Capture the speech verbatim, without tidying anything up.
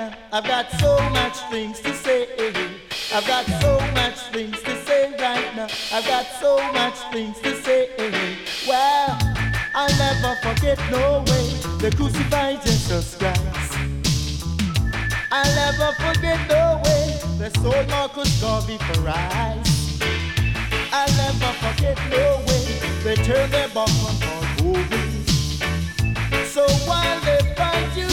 now. I've got so much things to say. I've got so much things to say right now. I've got so much things to say. Well, I'll never forget no way the crucified Jesus Christ. I'll never forget no way the soul Marcus Garvey for rise. I'll never forget no way they turn their back on our holy. So while they fight you